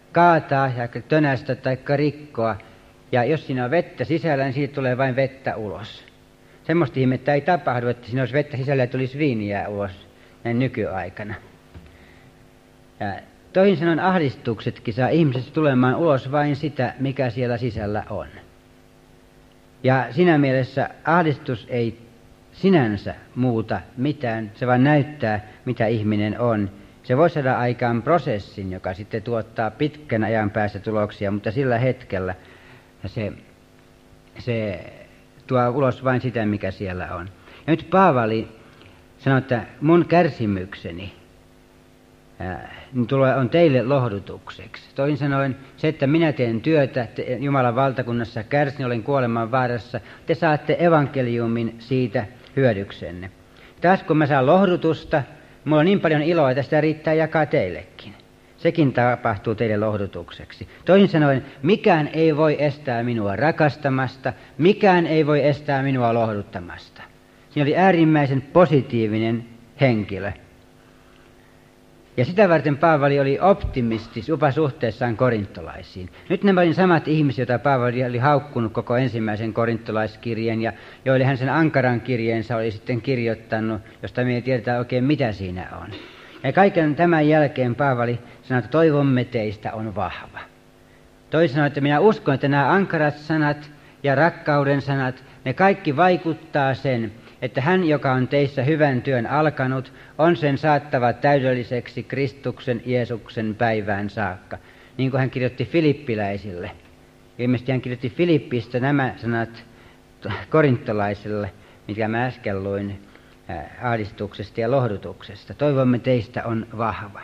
kaataa ja tönästä tai rikkoa. Ja jos siinä on vettä sisällä, niin siitä tulee vain vettä ulos. Semmoista ihmettä ei tapahdu, että siinä olisi vettä sisällä ja tulisi viiniä ulos näin nykyaikana. Ja toisin sanoen ahdistuksetkin saa ihmisestä tulemaan ulos vain sitä, mikä siellä sisällä on. Ja siinä mielessä ahdistus ei sinänsä muuta mitään, se vaan näyttää, mitä ihminen on. Se voi saada aikaan prosessin, joka sitten tuottaa pitkän ajan päästä tuloksia, mutta sillä hetkellä se, se tuo ulos vain sitä, mikä siellä on. Ja nyt Paavali sanoo, että mun kärsimykseni ää, on teille lohdutukseksi. Toisin sanoen se, että minä teen työtä Jumalan valtakunnassa, kärsin, olen kuoleman vaarassa, te saatte evankeliumin siitä hyödyksenne. Taas kun mä saan lohdutusta, mulla on niin paljon iloa, että sitä riittää jakaa teillekin. Sekin tapahtuu teille lohdutukseksi. Toisin sanoen, mikään ei voi estää minua rakastamasta, mikään ei voi estää minua lohduttamasta. Siinä oli äärimmäisen positiivinen henkilö. Ja sitä varten Paavali oli optimistis jopa suhteessaan korintolaisiin. Nyt nämä oli samat ihmiset, joita Paavali oli haukkunut koko ensimmäisen korintolaiskirjeen ja joille hän sen ankaran kirjeensa oli sitten kirjoittanut, josta me ei tiedetä oikein mitä siinä on. Ja kaiken tämän jälkeen Paavali sanoi, että toivomme teistä on vahva. Toisin sanoen, että minä uskon, että nämä ankarat sanat ja rakkauden sanat, ne kaikki vaikuttaa sen, että hän, joka on teissä hyvän työn alkanut, on sen saattava täydelliseksi Kristuksen Jeesuksen päivään saakka. Niin kuin hän kirjoitti filippiläisille. Ilmeisesti hän kirjoitti Filippistä nämä sanat korintolaisille, mitkä mä äsken luin ahdistuksesta ja lohdutuksesta. Toivomme teistä on vahva.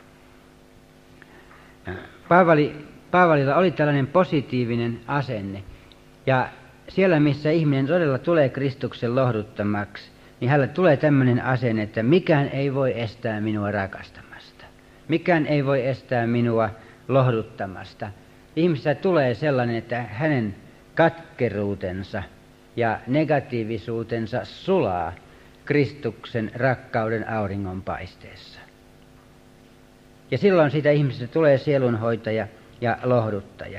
Paavali, Paavalilla oli tällainen positiivinen asenne. Ja siellä, missä ihminen todella tulee Kristuksen lohduttamaksi, niin hänellä tulee tämmöinen asenne, että mikään ei voi estää minua rakastamasta. Mikään ei voi estää minua lohduttamasta. Ihmisessä tulee sellainen, että hänen katkeruutensa ja negatiivisuutensa sulaa Kristuksen rakkauden auringonpaisteessa. Ja silloin siitä ihmisestä tulee sielunhoitaja ja lohduttaja.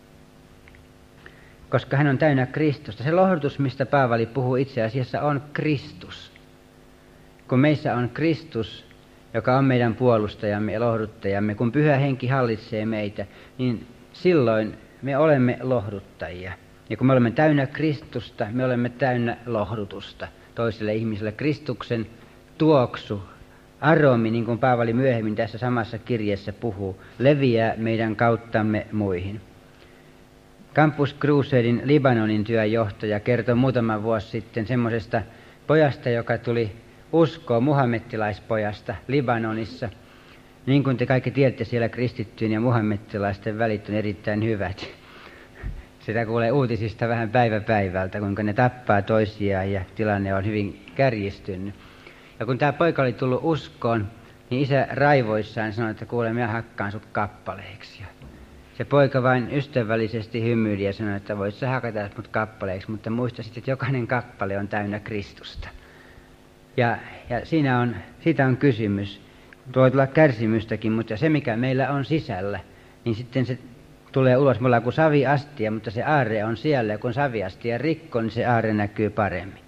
Koska hän on täynnä Kristusta. Se lohdutus, mistä Paavali puhuu itse asiassa, on Kristus. Kun meissä on Kristus, joka on meidän puolustajamme ja lohduttajamme, kun Pyhä Henki hallitsee meitä, niin silloin me olemme lohduttajia. Ja kun me olemme täynnä Kristusta, me olemme täynnä lohdutusta toisille ihmisille. Kristuksen tuoksu, aromi, niin kuin Paavali myöhemmin tässä samassa kirjeessä puhuu, leviää meidän kauttamme muihin. Campus Crusadin Libanonin työjohtaja kertoi muutama vuosi sitten semmoisesta pojasta, joka tuli uskoon, muhammettilaispojasta Libanonissa. Niin kuin te kaikki tiedätte, siellä kristittyjen ja muhammettilaisten välit on erittäin hyvät. Sitä kuulee uutisista vähän päivä päivältä, kuinka ne tappaa toisiaan ja tilanne on hyvin kärjistynyt. Ja kun tämä poika oli tullut uskoon, niin isä raivoissaan sanoi, että kuule, minä hakkaan sut kappaleiksi. Se poika vain ystävällisesti hymyili ja sanoi, että voit sä hakata mut kappaleiksi, mutta muista sitten, että jokainen kappale on täynnä Kristusta. Ja, ja siinä on, siitä on kysymys. Voi tulla kärsimystäkin, mutta se mikä meillä on sisällä, niin sitten se tulee ulos. Me ollaan kuin saviastia, mutta se aarre on siellä. Ja kun saviastia rikkoo, niin se aarre näkyy paremmin.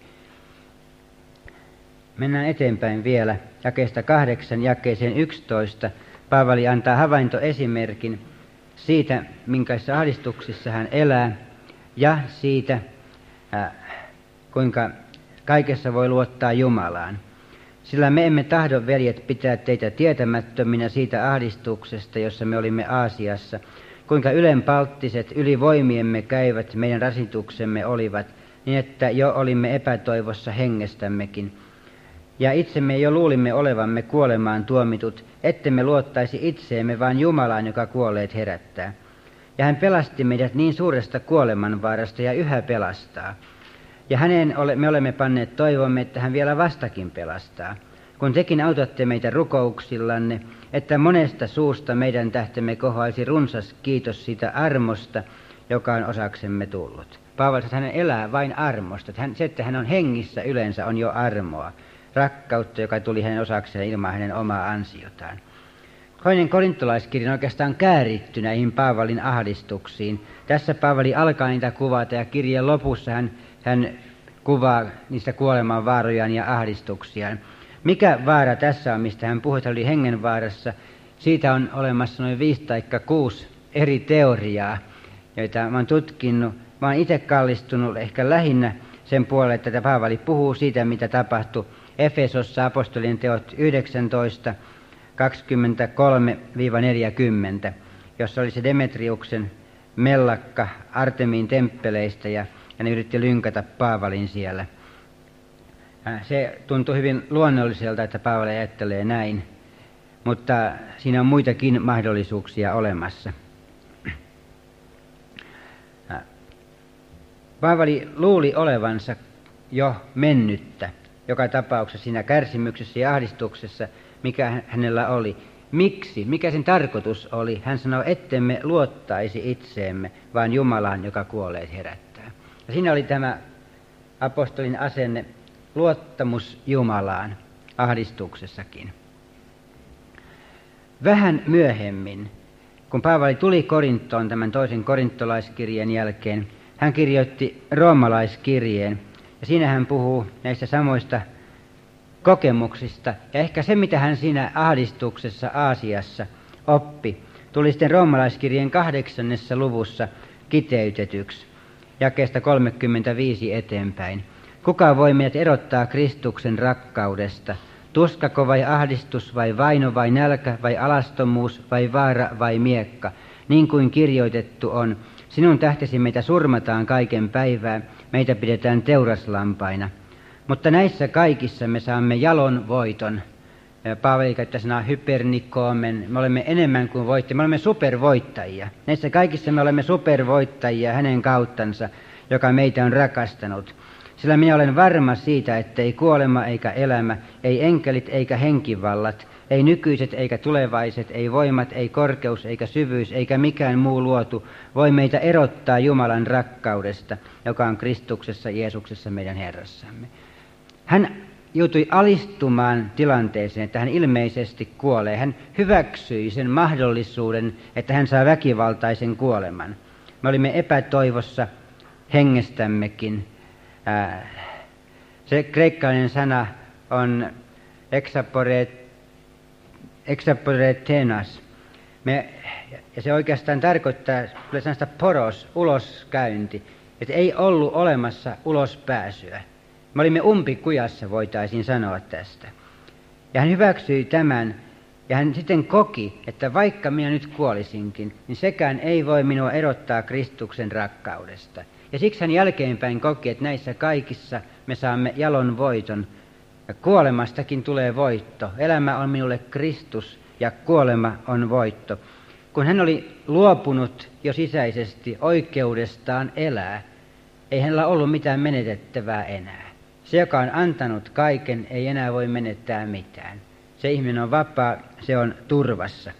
Mennään eteenpäin vielä. Jakeesta kahdeksan jakeeseen yksitoista. Paavali antaa havaintoesimerkin siitä, minkäissä ahdistuksissa hän elää, ja siitä, äh, kuinka kaikessa voi luottaa Jumalaan. Sillä me emme tahdo, veljet, pitää teitä tietämättöminä siitä ahdistuksesta, jossa me olimme Aasiassa, kuinka ylenpalttiset yli voimiemme käyvät meidän rasituksemme olivat, niin että jo olimme epätoivossa hengestämmekin. Ja itsemme jo luulimme olevamme kuolemaan tuomitut, ettemme luottaisi itseemme, vaan Jumalaan, joka kuolleet herättää. Ja hän pelasti meidät niin suuresta kuolemanvaarasta ja yhä pelastaa. Ja hänen ole, me olemme panneet toivomme, että hän vielä vastakin pelastaa. Kun tekin autatte meitä rukouksillanne, että monesta suusta meidän tähtemme kohoaisi runsas kiitos siitä armosta, joka on osaksemme tullut. Paavali sanoi, että hän elää vain armosta. Hän, se, että hän on hengissä yleensä, on jo armoa. Rakkautta, joka tuli hänen osakseen ilman hänen omaa ansiotaan. toinen korintolaiskirja on oikeastaan kääritty näihin Paavalin ahdistuksiin. Tässä Paavali alkaa niitä kuvata ja kirjeen lopussa hän, hän kuvaa niistä kuoleman vaarojaan ja ahdistuksiaan. Mikä vaara tässä on, mistä hän puhui, että oli hengenvaarassa? Siitä on olemassa noin viisi tai kuusi eri teoriaa, joita mä oon tutkinut. Mä oon itse kallistunut ehkä lähinnä sen puolelle, että Paavali puhuu siitä, mitä tapahtui Efesossa apostolien teot yhdeksäntoista, kaksikymmentäkolme neljäkymmentä, jossa oli se Demetriuksen mellakka Artemiin temppeleistä ja, ja ne yritti lynkätä Paavalin siellä. Se tuntui hyvin luonnolliselta, että Paavali ajattelee näin, mutta siinä on muitakin mahdollisuuksia olemassa. Paavali luuli olevansa jo mennyttä joka tapauksessa siinä kärsimyksessä ja ahdistuksessa, mikä hänellä oli. Miksi? Mikä sen tarkoitus oli? Hän sanoi, ettemme luottaisi itseemme, vaan Jumalaan, joka kuolleet herättää. Ja siinä oli tämä apostolin asenne, luottamus Jumalaan ahdistuksessakin. Vähän myöhemmin, kun Paavali tuli Korintoon tämän toisen korintolaiskirjeen jälkeen, hän kirjoitti roomalaiskirjeen, ja siinä hän puhuu näistä samoista kokemuksista. Ja ehkä se, mitä hän siinä ahdistuksessa Aasiassa oppi, tuli sitten roomalaiskirjeen kahdeksannessa luvussa kiteytetyksi, jakeesta kolmekymmentäviisi eteenpäin. Kuka voi meidät erottaa Kristuksen rakkaudesta? Tuskako vai ahdistus vai vaino vai nälkä vai alastomuus vai vaara vai miekka? Niin kuin kirjoitettu on, sinun tähtesi meitä surmataan kaiken päivää, meitä pidetään teuraslampaina. Mutta näissä kaikissa me saamme jalon voiton. Paavali käyttää sanaa hypernikomen. Me olemme enemmän kuin voittajia. Me olemme supervoittajia. Näissä kaikissa me olemme supervoittajia hänen kauttansa, joka meitä on rakastanut. Sillä minä olen varma siitä, ettei kuolema eikä elämä, ei enkelit eikä henkivallat, ei nykyiset eikä tulevaiset, ei voimat, ei korkeus eikä syvyys eikä mikään muu luotu voi meitä erottaa Jumalan rakkaudesta, joka on Kristuksessa Jeesuksessa meidän Herrassamme. Hän joutui alistumaan tilanteeseen, että hän ilmeisesti kuolee. Hän hyväksyi sen mahdollisuuden, että hän saa väkivaltaisen kuoleman. Me olimme epätoivossa hengestämmekin. Se kreikkalainen sana on exaporetenas. Me, ja se oikeastaan tarkoittaa sanasta poros, uloskäynti, että ei ollut olemassa ulospääsyä. Me olimme umpikujassa, voitaisiin sanoa tästä. Ja hän hyväksyi tämän, ja hän sitten koki, että vaikka minä nyt kuolisinkin, niin sekään ei voi minua erottaa Kristuksen rakkaudesta. Ja siksi hän jälkeenpäin koki, että näissä kaikissa me saamme jalon voiton. Ja kuolemastakin tulee voitto. Elämä on minulle Kristus ja kuolema on voitto. Kun hän oli luopunut jo sisäisesti oikeudestaan elää, ei hänellä ollut mitään menetettävää enää. Se, joka on antanut kaiken, ei enää voi menettää mitään. Se ihminen on vapaa, se on turvassa.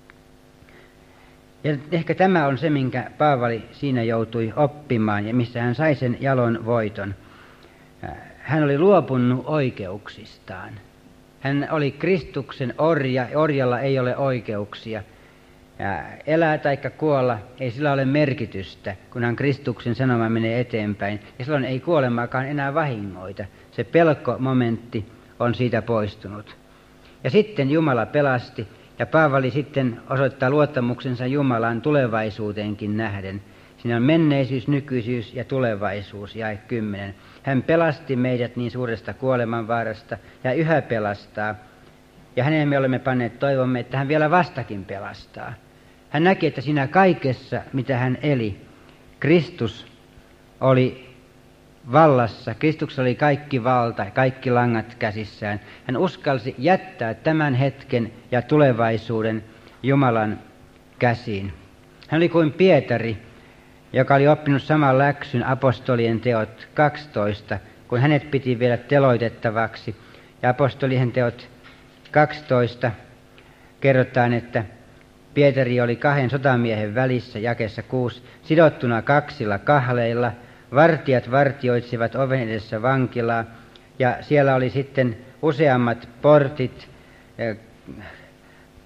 Ja ehkä tämä on se, minkä Paavali siinä joutui oppimaan ja missä hän sai sen jalon voiton. Hän oli luopunut oikeuksistaan. Hän oli Kristuksen orja, orjalla ei ole oikeuksia. Ja elää tai kuolla, ei sillä ole merkitystä, kunhan Kristuksen sanoma menee eteenpäin. Ja silloin ei kuolemaakaan enää vahingoita. Se pelkomomentti on siitä poistunut. Ja sitten Jumala pelasti, ja Paavali sitten osoittaa luottamuksensa Jumalaan tulevaisuuteenkin nähden. Siinä on menneisyys, nykyisyys ja tulevaisuus, jae kymmenen. Hän pelasti meidät niin suuresta kuolemanvaarasta ja yhä pelastaa. Ja häneen me olemme panneet toivomme, että hän vielä vastakin pelastaa. Hän näki, että siinä kaikessa, mitä hän eli, Kristus oli vallassa. Kristuksella oli kaikki valta, kaikki langat käsissään. Hän uskalsi jättää tämän hetken ja tulevaisuuden Jumalan käsiin. Hän oli kuin Pietari, joka oli oppinut saman läksyn apostolien teot kaksitoista, kun hänet piti vielä teloitettavaksi. Ja apostolien teot kaksitoista kerrotaan, että Pietari oli kahden sotamiehen välissä, jakeessa kuusi, sidottuna kaksilla kahleilla. Vartijat vartioitsivat oven edessä vankilaa, ja siellä oli sitten useammat portit,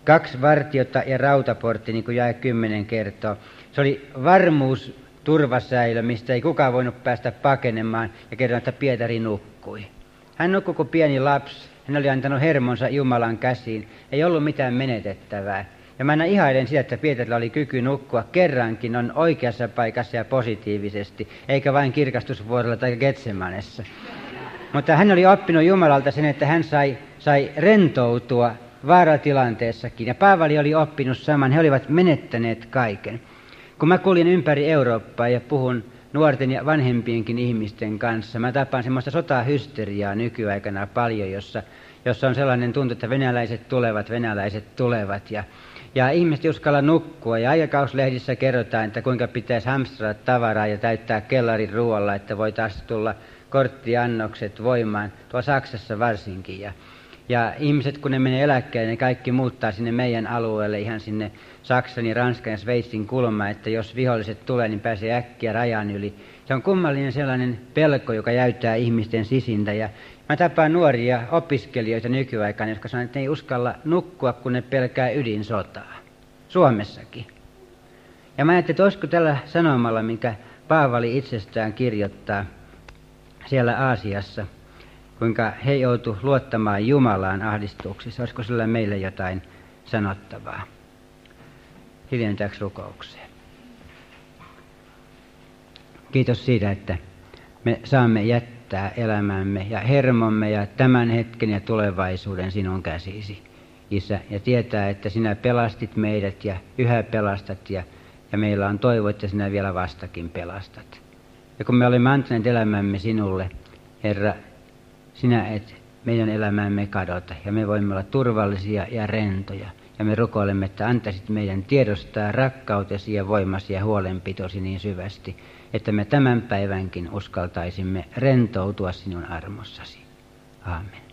kaksi vartiota ja rautaportti, niin kuin jae kymmenen kertoo. Se oli varmuus, turvasäilö, mistä ei kukaan voinut päästä pakenemaan, ja kerron, että Pietari nukkui. Hän nukkui kuin pieni lapsi. Hän oli antanut hermonsa Jumalan käsiin. Ei ollut mitään menetettävää. Ja mä aina ihailen sitä, että Pietarilla oli kyky nukkua kerrankin on oikeassa paikassa ja positiivisesti, eikä vain kirkastusvuorolla tai Getsemanessa. Mutta hän oli oppinut Jumalalta sen, että hän sai, sai rentoutua vaaratilanteessakin. Ja Paavali oli oppinut saman. He olivat menettäneet kaiken. Kun mä kuljin ympäri Eurooppaa ja puhun nuorten ja vanhempienkin ihmisten kanssa, mä tapaan semmoista sotahysteriaa nykyaikana paljon, jossa, jossa on sellainen tuntu, että venäläiset tulevat, venäläiset tulevat. Ja, ja ihmiset ei uskalla nukkua. Ja aikakauslehdissä kerrotaan, että kuinka pitäisi hamstrata tavaraa ja täyttää kellarin ruoalla, että voi taas tulla korttiannokset voimaan, tuo Saksassa varsinkin. Ja, ja ihmiset, kun ne menee eläkkeelle, ne kaikki muuttaa sinne meidän alueelle, ihan sinne Saksan ja Ranskan ja Sveitsin kulmaan, että jos viholliset tulee, niin pääsee äkkiä rajan yli. Se on kummallinen sellainen pelko, joka jäytää ihmisten sisintä. Ja mä tapaan nuoria opiskelijoita nykyaikana, jotka sanoo, että ne ei uskalla nukkua, kun ne pelkää ydinsotaa. Suomessakin. Ja mä ajattelin, että olisiko tällä sanomalla, minkä Paavali itsestään kirjoittaa siellä Aasiassa, kuinka he joutu luottamaan Jumalaan ahdistuksissa. Olisiko sillä meille jotain sanottavaa? Hiljentääks rukoukseen. Kiitos siitä, että me saamme jättää elämämme ja hermomme ja tämän hetken ja tulevaisuuden sinun käsisi, Isä. Ja tietää, että sinä pelastit meidät ja yhä pelastat ja, ja meillä on toivo, että sinä vielä vastakin pelastat. Ja kun me olemme antaneet elämämme sinulle, Herra, sinä et meidän elämäämme kadota ja me voimme olla turvallisia ja rentoja. Ja me rukoilemme, että antaisit meidän tiedostaa rakkautesi ja voimasi ja huolenpitosi niin syvästi, että me tämän päivänkin uskaltaisimme rentoutua sinun armossasi. Aamen.